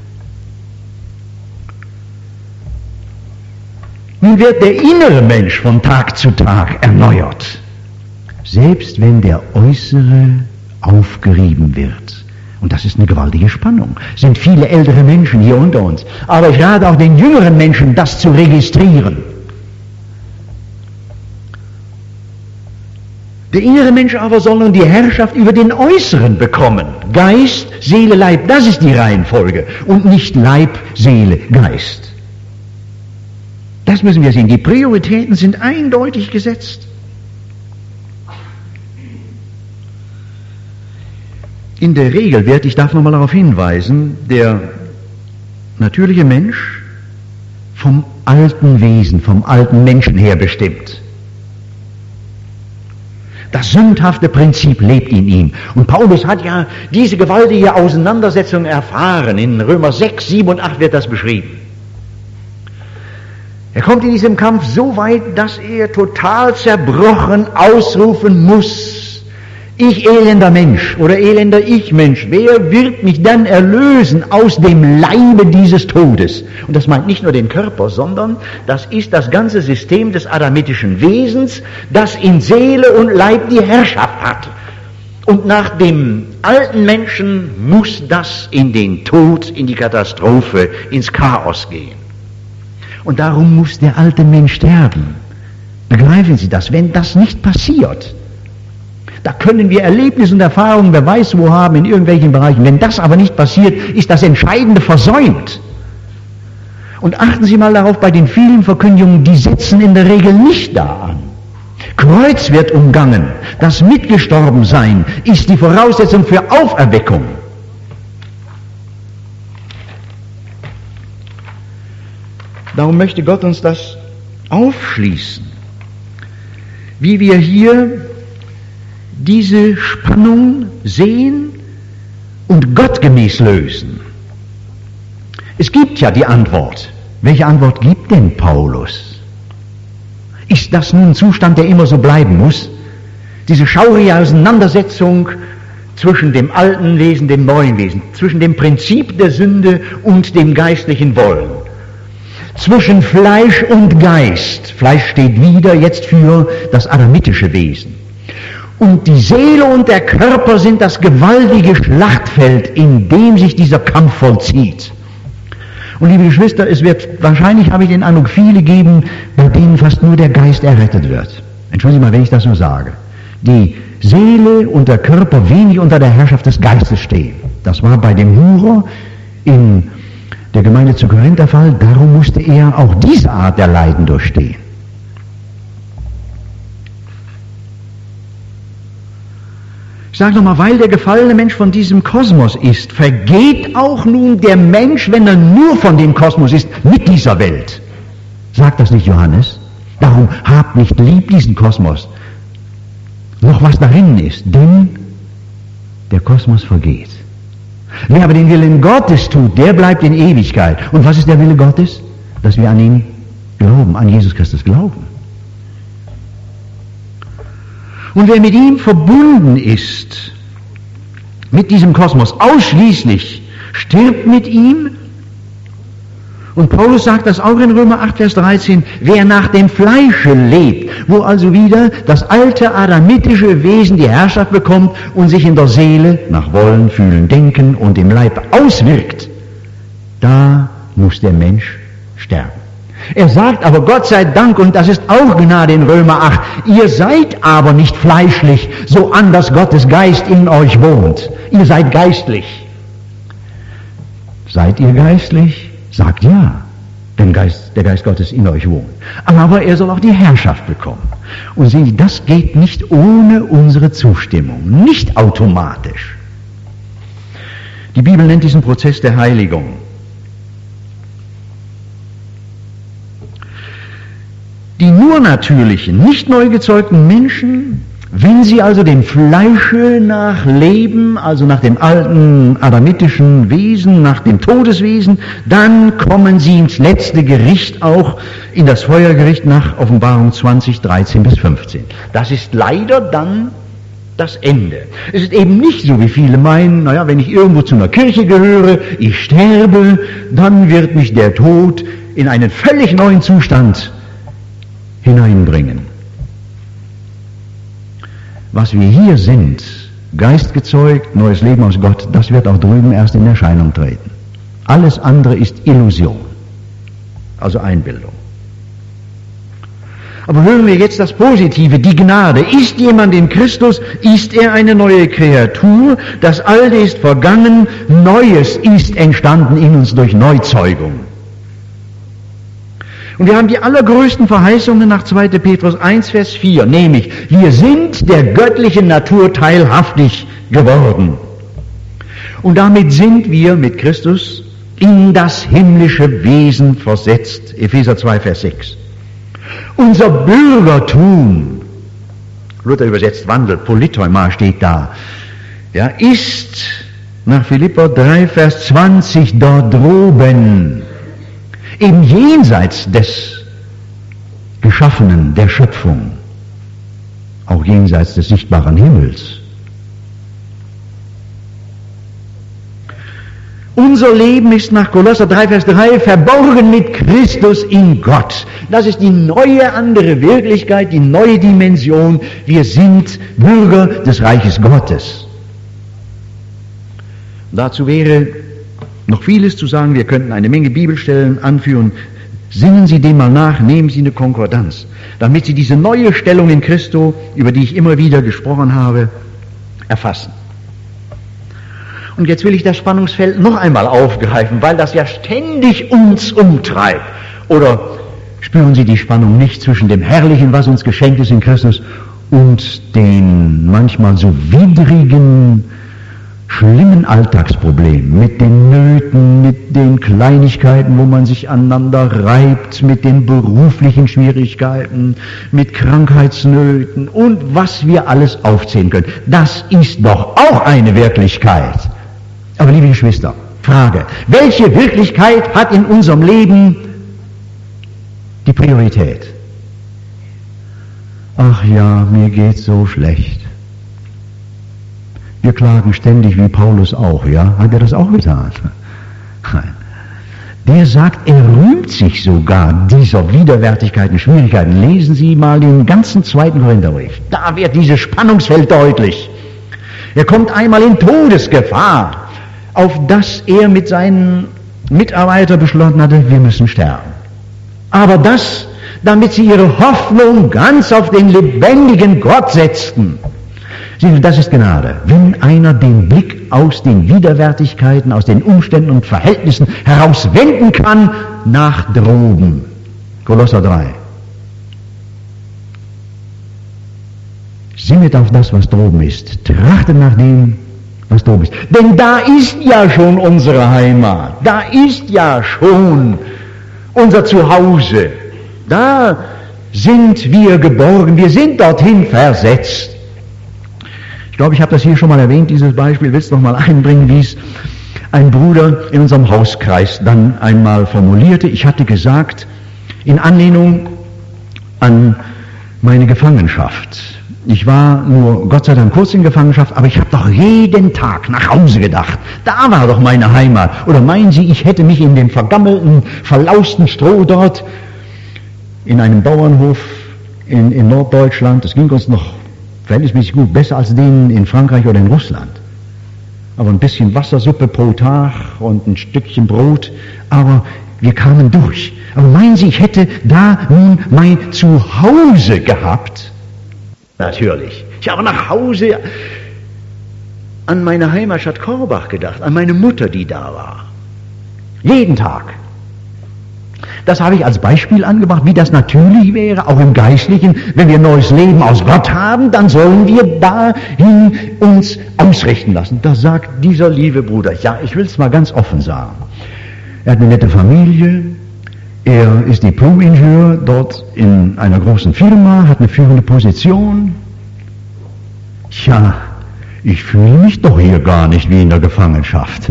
Nun wird der innere Mensch von Tag zu Tag erneuert, selbst wenn der äußere aufgerieben wird. Und das ist eine gewaltige Spannung. Es sind viele ältere Menschen hier unter uns. Aber ich rate auch den jüngeren Menschen, das zu registrieren. Der innere Mensch aber soll nun die Herrschaft über den Äußeren bekommen. Geist, Seele, Leib, das ist die Reihenfolge. Und nicht Leib, Seele, Geist. Das müssen wir sehen. Die Prioritäten sind eindeutig gesetzt. In der Regel wird, ich darf nochmal darauf hinweisen, der natürliche Mensch vom alten Wesen, vom alten Menschen her bestimmt. Das sündhafte Prinzip lebt in ihm. Und Paulus hat ja diese gewaltige Auseinandersetzung erfahren. In Römer 6, 7 und 8 wird das beschrieben. Er kommt in diesem Kampf so weit, dass er total zerbrochen ausrufen muss: Ich elender Mensch oder elender Ich-Mensch, wer wird mich dann erlösen aus dem Leibe dieses Todes? Und das meint nicht nur den Körper, sondern das ist das ganze System des adamitischen Wesens, das in Seele und Leib die Herrschaft hat. Und nach dem alten Menschen muss das in den Tod, in die Katastrophe, ins Chaos gehen. Und darum muss der alte Mensch sterben. Begreifen Sie das? Wenn das nicht passiert, da können wir Erlebnisse und Erfahrungen, wer weiß wo, haben in irgendwelchen Bereichen. Wenn das aber nicht passiert, ist das Entscheidende versäumt. Und achten Sie mal darauf, bei den vielen Verkündigungen, die setzen in der Regel nicht da an. Kreuz wird umgangen. Das Mitgestorbensein ist die Voraussetzung für Auferweckung. Darum möchte Gott uns das aufschließen, wie wir hier diese Spannung sehen und gottgemäß lösen. Es gibt ja die Antwort. Welche Antwort gibt denn Paulus? Ist das nun ein Zustand, der immer so bleiben muss? Diese schaurige Auseinandersetzung zwischen dem alten Wesen, dem neuen Wesen, zwischen dem Prinzip der Sünde und dem geistlichen Wollen, zwischen Fleisch und Geist. Fleisch steht wieder jetzt für das adamitische Wesen. Und die Seele und der Körper sind das gewaltige Schlachtfeld, in dem sich dieser Kampf vollzieht. Und liebe Geschwister, es wird wahrscheinlich, habe ich den Eindruck, viele geben, bei denen fast nur der Geist errettet wird. Entschuldigen Sie mal, wenn ich das so sage. Die Seele und der Körper wenig unter der Herrschaft des Geistes stehen. Das war bei dem Hurer in der Gemeinde zu Korinth der Fall, darum musste er auch diese Art der Leiden durchstehen. Ich sage nochmal, weil der gefallene Mensch von diesem Kosmos ist, vergeht auch nun der Mensch, wenn er nur von dem Kosmos ist, mit dieser Welt. Sagt das nicht Johannes? Darum habt nicht lieb diesen Kosmos, noch was darin ist, denn der Kosmos vergeht. Wer aber den Willen Gottes tut, der bleibt in Ewigkeit. Und was ist der Wille Gottes? Dass wir an ihn glauben, an Jesus Christus glauben. Und wer mit ihm verbunden ist, mit diesem Kosmos ausschließlich, stirbt mit ihm. Und Paulus sagt das auch in Römer 8, Vers 13, wer nach dem Fleische lebt, wo also wieder das alte adamitische Wesen die Herrschaft bekommt und sich in der Seele nach Wollen, Fühlen, Denken und im Leib auswirkt, da muss der Mensch sterben. Er sagt aber, Gott sei Dank, und das ist auch Gnade in Römer 8, ihr seid aber nicht fleischlich, so an dass Gottes Geist in euch wohnt. Ihr seid geistlich. Seid ihr geistlich? Sagt ja, denn der Geist Gottes in euch wohnt. Aber er soll auch die Herrschaft bekommen. Und sehen Sie, das geht nicht ohne unsere Zustimmung, nicht automatisch. Die Bibel nennt diesen Prozess der Heiligung. Die nur natürlichen, nicht neu gezeugten Menschen, wenn sie also dem Fleische nach leben, also nach dem alten adamitischen Wesen, nach dem Todeswesen, dann kommen sie ins letzte Gericht, auch in das Feuergericht nach Offenbarung 20, 13 bis 15. Das ist leider dann das Ende. Es ist eben nicht so, wie viele meinen, naja, wenn ich irgendwo zu einer Kirche gehöre, ich sterbe, dann wird mich der Tod in einen völlig neuen Zustand hineinbringen. Was wir hier sind, geistgezeugt, neues Leben aus Gott, das wird auch drüben erst in Erscheinung treten. Alles andere ist Illusion, also Einbildung. Aber hören wir jetzt das Positive, die Gnade. Ist jemand in Christus, ist er eine neue Kreatur, das Alte ist vergangen, Neues ist entstanden in uns durch Neuzeugung. Und wir haben die allergrößten Verheißungen nach 2. Petrus 1, Vers 4, nämlich, wir sind der göttlichen Natur teilhaftig geworden. Und damit sind wir mit Christus in das himmlische Wesen versetzt. Epheser 2, Vers 6. Unser Bürgertum, Luther übersetzt Wandel, Politeuma steht da, ja, ist nach Philipper 3, Vers 20 dort droben. Eben jenseits des Geschaffenen, der Schöpfung, auch jenseits des sichtbaren Himmels. Unser Leben ist nach Kolosser 3, Vers 3 verborgen mit Christus in Gott. Das ist die neue andere Wirklichkeit, die neue Dimension. Wir sind Bürger des Reiches Gottes. Dazu wäre noch vieles zu sagen, wir könnten eine Menge Bibelstellen anführen, Sinnen Sie dem mal nach, nehmen Sie eine Konkordanz, damit Sie diese neue Stellung in Christo, über die ich immer wieder gesprochen habe, erfassen. Und jetzt will ich das Spannungsfeld noch einmal aufgreifen, weil das ja ständig uns umtreibt. Oder spüren Sie die Spannung nicht zwischen dem Herrlichen, was uns geschenkt ist in Christus, und den manchmal so widrigen, schlimmen Alltagsproblemen, mit den Nöten, mit den Kleinigkeiten, wo man sich aneinander reibt, mit den beruflichen Schwierigkeiten, mit Krankheitsnöten und was wir alles aufzählen können. Das ist doch auch eine Wirklichkeit. Aber liebe Geschwister, Frage, welche Wirklichkeit hat in unserem Leben die Priorität? Ach ja, mir geht's so schlecht. Wir klagen ständig, wie Paulus auch, ja? Hat er das auch getan? Nein. Der sagt, er rühmt sich sogar dieser Widerwärtigkeiten, Schwierigkeiten. Lesen Sie mal den ganzen 2. Korintherbrief. Da wird dieses Spannungsfeld deutlich. Er kommt einmal in Todesgefahr, auf das er mit seinen Mitarbeitern beschlossen hatte, wir müssen sterben. Aber das, damit sie ihre Hoffnung ganz auf den lebendigen Gott setzten. Das ist Gnade. Wenn einer den Blick aus den Widerwärtigkeiten, aus den Umständen und Verhältnissen herauswenden kann nach droben. Kolosser 3. Sinnet auf das, was droben ist. Trachtet nach dem, was droben ist. Denn da ist ja schon unsere Heimat. Da ist ja schon unser Zuhause. Da sind wir geborgen. Wir sind dorthin versetzt. Ich glaube, ich habe das hier schon mal erwähnt, dieses Beispiel, will es noch mal einbringen, wie es ein Bruder in unserem Hauskreis dann einmal formulierte. Ich hatte gesagt, in Anlehnung an meine Gefangenschaft. Ich war nur Gott sei Dank kurz in Gefangenschaft, aber ich habe doch jeden Tag nach Hause gedacht. Da war doch meine Heimat. Oder meinen Sie, ich hätte mich in dem vergammelten, verlausten Stroh dort in einem Bauernhof in Norddeutschland, das ging uns noch verhältnismäßig gut, besser als denen in Frankreich oder in Russland. Aber ein bisschen Wassersuppe pro Tag und ein Stückchen Brot, aber wir kamen durch. Aber meinen Sie, ich hätte da nun mein Zuhause gehabt? Natürlich. Ich habe nach Hause an meine Heimatstadt Korbach gedacht, an meine Mutter, die da war. Jeden Tag. Das habe ich als Beispiel angebracht, wie das natürlich wäre, auch im Geistlichen. Wenn wir neues Leben aus Gott haben, dann sollen wir dahin uns ausrichten lassen. Das sagt dieser liebe Bruder. Ja, ich will es mal ganz offen sagen. Er hat eine nette Familie, er ist Diplom-Ingenieur dort in einer großen Firma, hat eine führende Position. Tja, ich fühle mich doch hier gar nicht wie in der Gefangenschaft.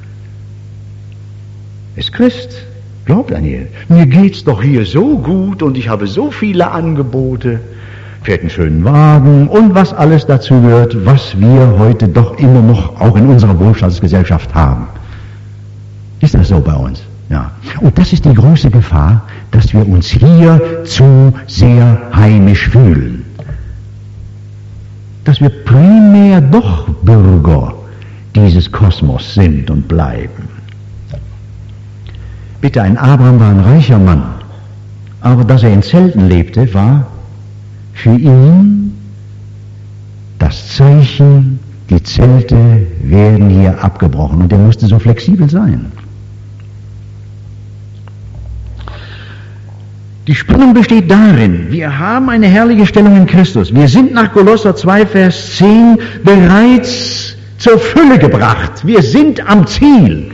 Ist Christ. Glaubt an ihr. Mir geht's doch hier so gut und ich habe so viele Angebote, fährt einen schönen Wagen und was alles dazu gehört, was wir heute doch immer noch auch in unserer Wohlstandsgesellschaft haben. Ist das so bei uns? Ja. Und das ist die große Gefahr, dass wir uns hier zu sehr heimisch fühlen. Dass wir primär doch Bürger dieses Kosmos sind und bleiben. Bitte, ein Abraham war ein reicher Mann, aber dass er in Zelten lebte, war für ihn das Zeichen, die Zelte werden hier abgebrochen und er musste so flexibel sein. Die Spannung besteht darin, wir haben eine herrliche Stellung in Christus. Wir sind nach Kolosser 2, Vers 10 bereits zur Fülle gebracht. Wir sind am Ziel.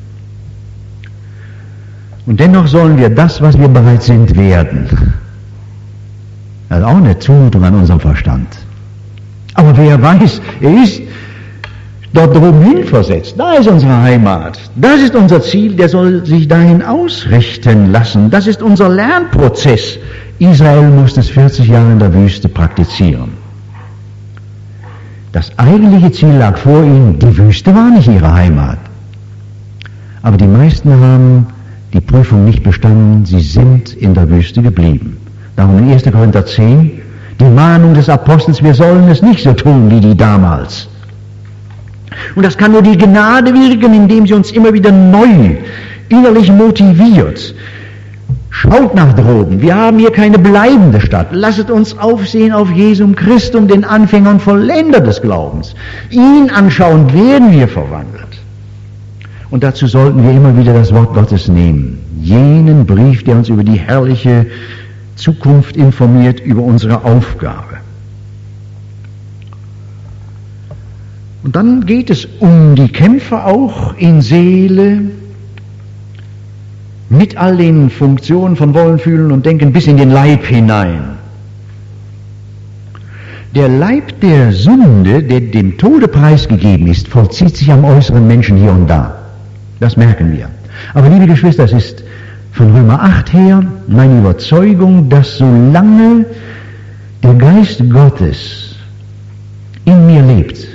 Und dennoch sollen wir das, was wir bereits sind, werden. Das ist auch eine Zumutung an unserem Verstand. Aber wer weiß, er ist dort droben hin versetzt. Da ist unsere Heimat. Das ist unser Ziel, der soll sich dahin ausrichten lassen. Das ist unser Lernprozess. Israel musste es 40 Jahre in der Wüste praktizieren. Das eigentliche Ziel lag vor ihnen. Die Wüste war nicht ihre Heimat. Aber die meisten haben die Prüfung nicht bestanden, sie sind in der Wüste geblieben. Darum in 1. Korinther 10, die Mahnung des Apostels, wir sollen es nicht so tun wie die damals. Und das kann nur die Gnade wirken, indem sie uns immer wieder neu innerlich motiviert. Schaut nach droben, wir haben hier keine bleibende Stadt. Lasset uns aufsehen auf Jesum Christum, den Anfänger und Vollender des Glaubens. Ihn anschauen, werden wir verwandelt. Und dazu sollten wir immer wieder das Wort Gottes nehmen. Jenen Brief, der uns über die herrliche Zukunft informiert, über unsere Aufgabe. Und dann geht es um die Kämpfe auch in Seele, mit all den Funktionen von Wollen, Fühlen und Denken bis in den Leib hinein. Der Leib der Sünde, der dem Tode preisgegeben ist, vollzieht sich am äußeren Menschen hier und da. Das merken wir. Aber liebe Geschwister, es ist von Römer 8 her meine Überzeugung, dass solange der Geist Gottes in mir lebt,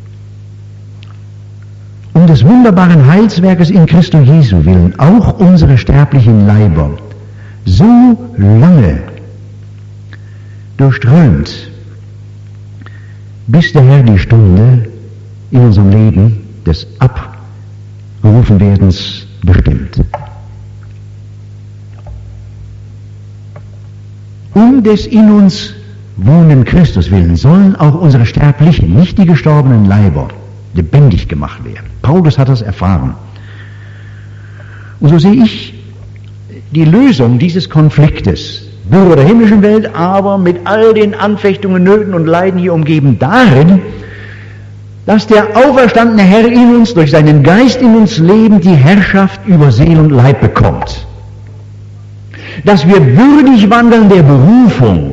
um des wunderbaren Heilswerkes in Christo Jesu willen, auch unsere sterblichen Leiber, so lange durchströmt, bis der Herr die Stunde in unserem Leben des Abgerufenwerdens bestimmt. Um des in uns wohnenden Christus willen sollen auch unsere sterblichen, nicht die gestorbenen Leiber, lebendig gemacht werden. Paulus hat das erfahren. Und so sehe ich die Lösung dieses Konfliktes, Bürger der himmlischen Welt, aber mit all den Anfechtungen, Nöten und Leiden hier umgeben, darin, dass der auferstandene Herr in uns, durch seinen Geist in uns lebend, die Herrschaft über Seele und Leib bekommt. Dass wir würdig wandeln der Berufung,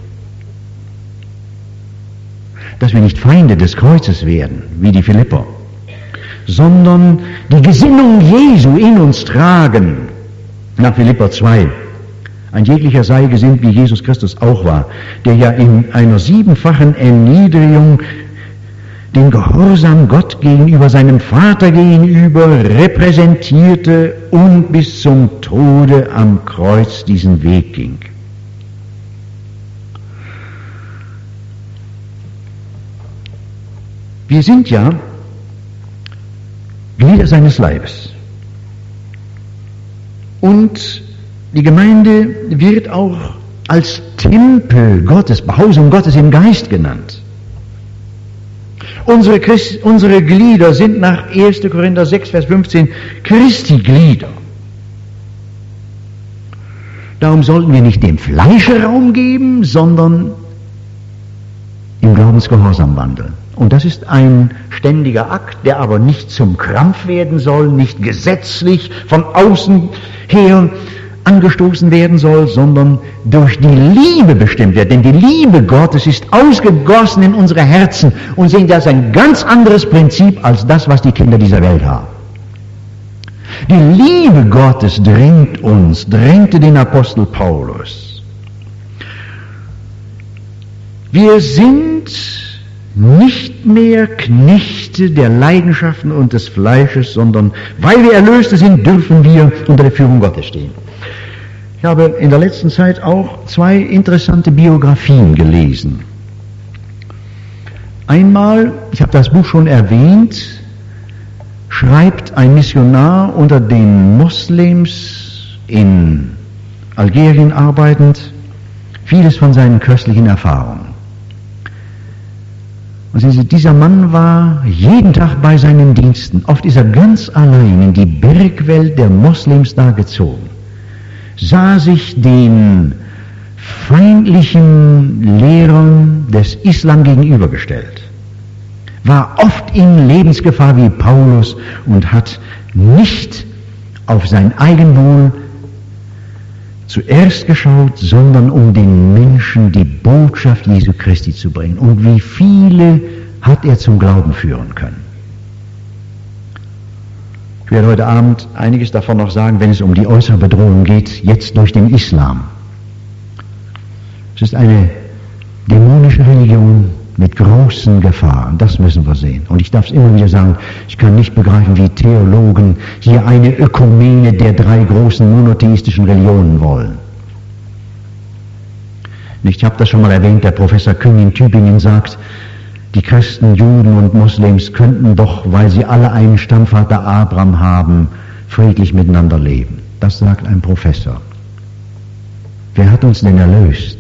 dass wir nicht Feinde des Kreuzes werden, wie die Philipper, sondern die Gesinnung Jesu in uns tragen, nach Philipper 2. Ein jeglicher sei gesinnt, wie Jesus Christus auch war, der ja in einer 7-fachen Erniedrigung den Gehorsam Gott gegenüber, seinem Vater gegenüber repräsentierte und bis zum Tode am Kreuz diesen Weg ging. Wir sind ja Glieder seines Leibes. Und die Gemeinde wird auch als Tempel Gottes, Behausung Gottes im Geist genannt. Unsere Glieder sind nach 1. Korinther 6, Vers 15 Christi Glieder. Darum sollten wir nicht dem Fleische Raum geben, sondern im Glaubensgehorsam wandeln. Und das ist ein ständiger Akt, der aber nicht zum Krampf werden soll, nicht gesetzlich von außen her angestoßen werden soll, sondern durch die Liebe bestimmt wird. Denn die Liebe Gottes ist ausgegossen in unsere Herzen und sehen das ein ganz anderes Prinzip als das, was die Kinder dieser Welt haben. Die Liebe Gottes drängte den Apostel Paulus. Wir sind nicht mehr Knechte der Leidenschaften und des Fleisches, sondern weil wir Erlöste sind, dürfen wir unter der Führung Gottes stehen. Ich habe in der letzten Zeit auch 2 interessante Biografien gelesen. Einmal, ich habe das Buch schon erwähnt, schreibt ein Missionar unter den Moslems in Algerien arbeitend vieles von seinen köstlichen Erfahrungen. Und dieser Mann war jeden Tag bei seinen Diensten. Oft ist er ganz allein in die Bergwelt der Moslems da gezogen, sah sich den feindlichen Lehrern des Islam gegenübergestellt, war oft in Lebensgefahr wie Paulus und hat nicht auf sein Eigenwohl zuerst geschaut, sondern um den Menschen die Botschaft Jesu Christi zu bringen. Und wie viele hat er zum Glauben führen können. Ich werde heute Abend einiges davon noch sagen, wenn es um die äußere Bedrohung geht, jetzt durch den Islam. Es ist eine dämonische Religion mit großen Gefahren, das müssen wir sehen. Und ich darf es immer wieder sagen, ich kann nicht begreifen, wie Theologen hier eine Ökumene der 3 großen monotheistischen Religionen wollen. Ich habe das schon mal erwähnt, der Professor Küng in Tübingen sagt, die Christen, Juden und Moslems könnten doch, weil sie alle einen Stammvater Abraham haben, friedlich miteinander leben. Das sagt ein Professor. wer hat uns denn erlöst?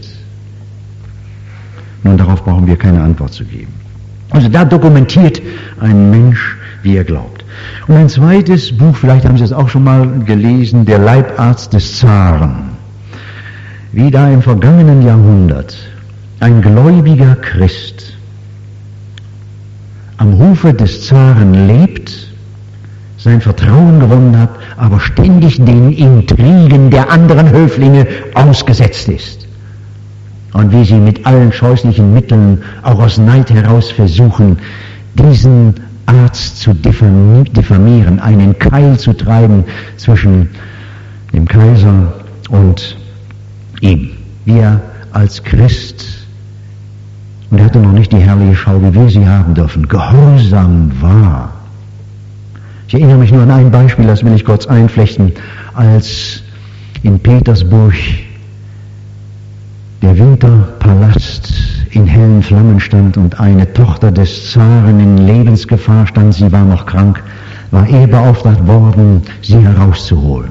Nun, darauf brauchen wir keine Antwort zu geben. Also da dokumentiert ein Mensch, wie er glaubt. Und ein zweites Buch, vielleicht haben Sie es auch schon mal gelesen, der Leibarzt des Zaren. Wie da im vergangenen Jahrhundert ein gläubiger Christ am Hofe des Zaren lebt, sein Vertrauen gewonnen hat, aber ständig den Intrigen der anderen Höflinge ausgesetzt ist. Und wie sie mit allen scheußlichen Mitteln, auch aus Neid heraus versuchen, diesen Arzt zu diffamieren, einen Keil zu treiben zwischen dem Kaiser und ihm. Wie er als Christ, und er hatte noch nicht die herrliche Schau, wie wir sie haben dürfen, gehorsam war. Ich erinnere mich nur an ein Beispiel, das will ich kurz einflechten, als in Petersburg der Winterpalast in hellen Flammen stand und eine Tochter des Zaren in Lebensgefahr stand, sie war noch krank, war er beauftragt worden, sie herauszuholen.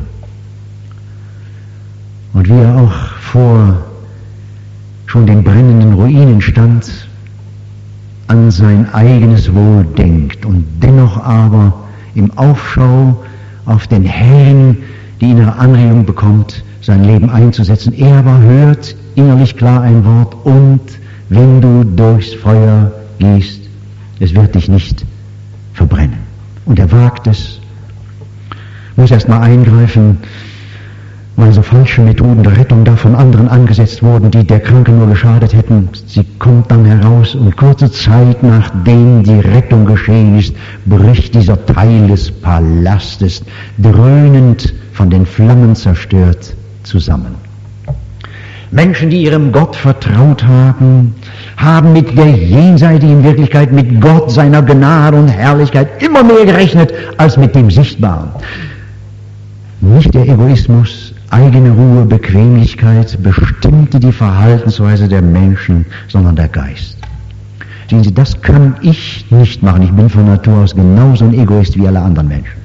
Und wie er auch vor schon den brennenden Ruinen stand, an sein eigenes Wohl denkt und dennoch aber im Aufschau auf den Herrn die innere Anregung bekommt, sein Leben einzusetzen. Er aber hört innerlich klar ein Wort: und wenn du durchs Feuer gehst, es wird dich nicht verbrennen. Und er wagt es, muss erst mal eingreifen, weil so falsche Methoden der Rettung da von anderen angesetzt wurden, die der Kranken nur geschadet hätten. Sie kommt dann heraus und kurze Zeit nachdem die Rettung geschehen ist, bricht dieser Teil des Palastes dröhnend von den Flammen zerstört zusammen. Menschen, die ihrem Gott vertraut haben, haben mit der jenseitigen Wirklichkeit, mit Gott, seiner Gnade und Herrlichkeit immer mehr gerechnet als mit dem Sichtbaren. Nicht der Egoismus, eigene Ruhe, Bequemlichkeit bestimmte die Verhaltensweise der Menschen, sondern der Geist. Sehen Sie, das kann ich nicht machen. Ich bin von Natur aus genauso ein Egoist wie alle anderen Menschen.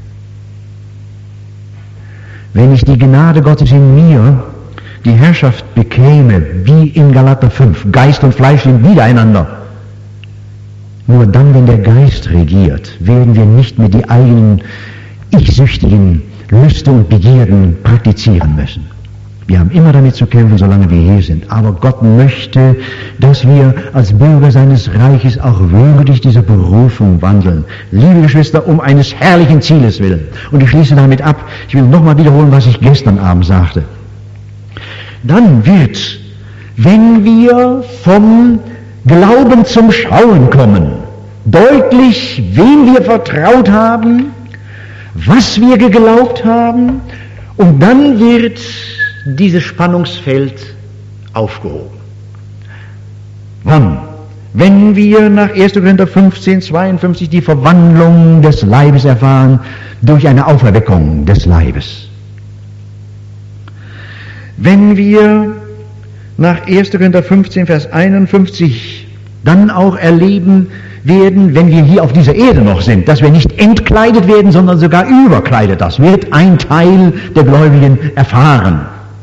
Wenn ich die Gnade Gottes in mir die Herrschaft bekäme, wie in Galater 5, Geist und Fleisch sind wider einander. Nur dann, wenn der Geist regiert, werden wir nicht mehr die eigenen ich-süchtigen Lüste und Begierden praktizieren müssen. Wir haben immer damit zu kämpfen, solange wir hier sind. Aber Gott möchte, dass wir als Bürger seines Reiches auch würdig dieser Berufung wandeln. Liebe Geschwister, um eines herrlichen Zieles willen. Und ich schließe damit ab. Ich will nochmal wiederholen, was ich gestern Abend sagte. Dann wird, wenn wir vom Glauben zum Schauen kommen, deutlich, wem wir vertraut haben, was wir geglaubt haben, und dann wird dieses Spannungsfeld aufgehoben. Wann? Wenn wir nach 1. Korinther 15, 52 die Verwandlung des Leibes erfahren durch eine Auferweckung des Leibes. Wenn wir nach 1. Korinther 15, Vers 51 dann auch erleben werden, wenn wir hier auf dieser Erde noch sind, dass wir nicht entkleidet werden, sondern sogar überkleidet. Das wird ein Teil der Gläubigen erfahren.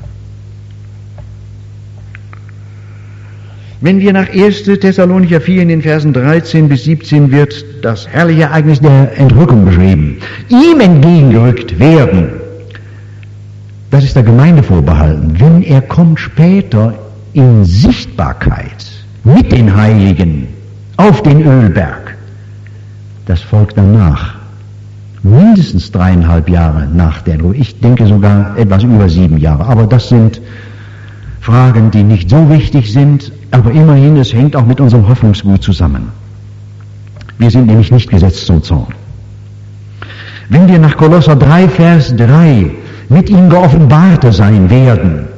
Wenn wir nach 1. Thessalonicher 4 in den Versen 13 bis 17 wird das herrliche Ereignis der Entrückung beschrieben. Ihm entgegengerückt werden, das ist der Gemeinde vorbehalten, wenn er kommt später in Sichtbarkeit mit den Heiligen auf den Ölberg. Das folgt danach. Mindestens 3,5 Jahre nach der Entrückung. Ich denke sogar etwas über 7 Jahre. Aber das sind Fragen, die nicht so wichtig sind, aber immerhin, es hängt auch mit unserem Hoffnungsgut zusammen. Wir sind nämlich nicht gesetzt zum Zorn. Wenn wir nach Kolosser 3, Vers 3 mit ihm Geoffenbarte sein werden,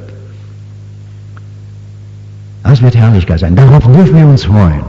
das wird Herrlichkeit sein. Darauf dürfen wir uns freuen.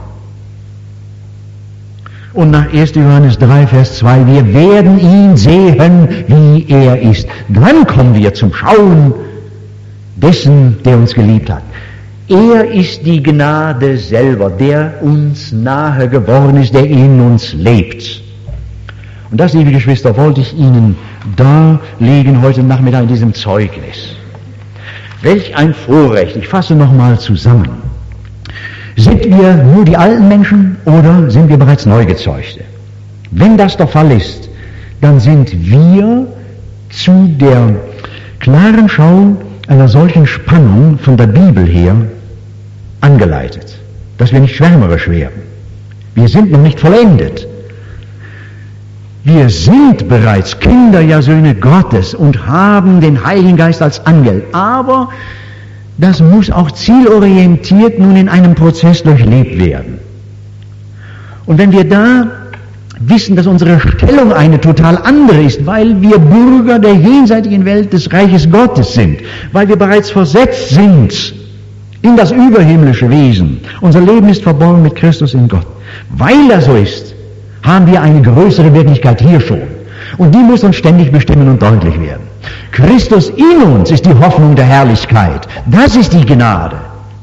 Und nach 1. Johannes 3, Vers 2, wir werden ihn sehen, wie er ist. Dann kommen wir zum Schauen dessen, der uns geliebt hat. Er ist die Gnade selber, der uns nahe geworden ist, der in uns lebt. Und das, liebe Geschwister, wollte ich Ihnen darlegen heute Nachmittag in diesem Zeugnis. Welch ein Vorrecht. Ich fasse nochmal zusammen. Sind wir nur die alten Menschen oder sind wir bereits Neugezeugte? Wenn das der Fall ist, dann sind wir zu der klaren Schau einer solchen Spannung von der Bibel her angeleitet, dass wir nicht schwärmerisch werden. Wir sind noch nicht vollendet. Wir sind bereits Kinder, ja Söhne Gottes und haben den Heiligen Geist als Angel. Aber das muss auch zielorientiert nun in einem Prozess durchlebt werden. Und wenn wir da wissen, dass unsere Stellung eine total andere ist, weil wir Bürger der jenseitigen Welt des Reiches Gottes sind, weil wir bereits versetzt sind in das überhimmlische Wesen. Unser Leben ist verborgen mit Christus in Gott. Weil das so ist, haben wir eine größere Wirklichkeit hier schon. Und die muss uns ständig bestimmen und deutlich werden. Christus in uns ist die Hoffnung der Herrlichkeit. Das ist die Gnade.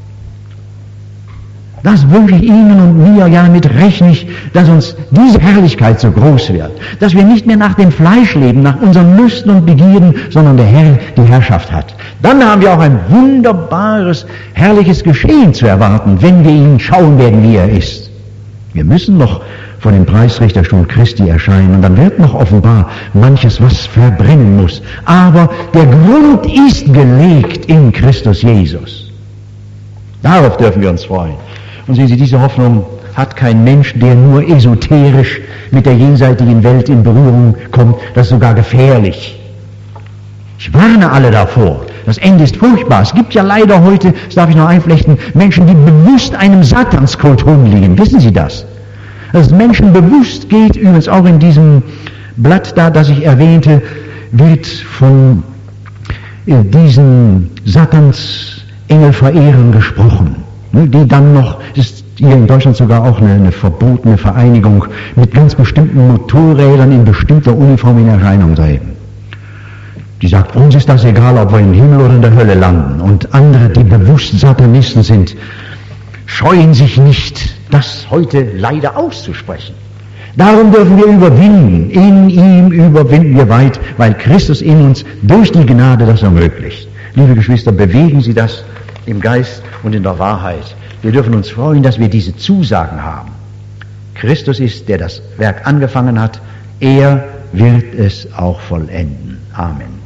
Das wünsche ich Ihnen und mir, ja, mit rechne ich, dass uns diese Herrlichkeit so groß wird. Dass wir nicht mehr nach dem Fleisch leben, nach unseren Lüsten und Begierden, sondern der Herr die Herrschaft hat. Dann haben wir auch ein wunderbares, herrliches Geschehen zu erwarten, wenn wir ihn schauen werden, wie er ist. Wir müssen noch vor dem Preisrichterstuhl Christi erscheinen und dann wird noch offenbar manches, was verbrennen muss. Aber der Grund ist gelegt in Christus Jesus. Darauf dürfen wir uns freuen. Und sehen Sie, diese Hoffnung hat kein Mensch, der nur esoterisch mit der jenseitigen Welt in Berührung kommt. Das ist sogar gefährlich. Ich warne alle davor. Das Ende ist furchtbar. Es gibt ja leider heute, das darf ich noch einflechten, Menschen, die bewusst einem Satanskult rumliegen. Wissen Sie das? Dass Menschen bewusst geht, übrigens auch in diesem Blatt da, das ich erwähnte, wird von diesen Satans-Engelverehrern gesprochen, die dann noch, ist hier in Deutschland sogar auch eine verbotene Vereinigung, mit ganz bestimmten Motorrädern in bestimmter Uniform in Erscheinung treten. Die sagt, uns ist das egal, ob wir im Himmel oder in der Hölle landen. Und andere, die bewusst Satanisten sind, scheuen sich nicht, das heute leider auszusprechen. Darum dürfen wir überwinden. In ihm überwinden wir weit, weil Christus in uns durch die Gnade das ermöglicht. Liebe Geschwister, bewegen Sie das im Geist und in der Wahrheit. Wir dürfen uns freuen, dass wir diese Zusagen haben. Christus ist, der das Werk angefangen hat. Er wird es auch vollenden. Amen.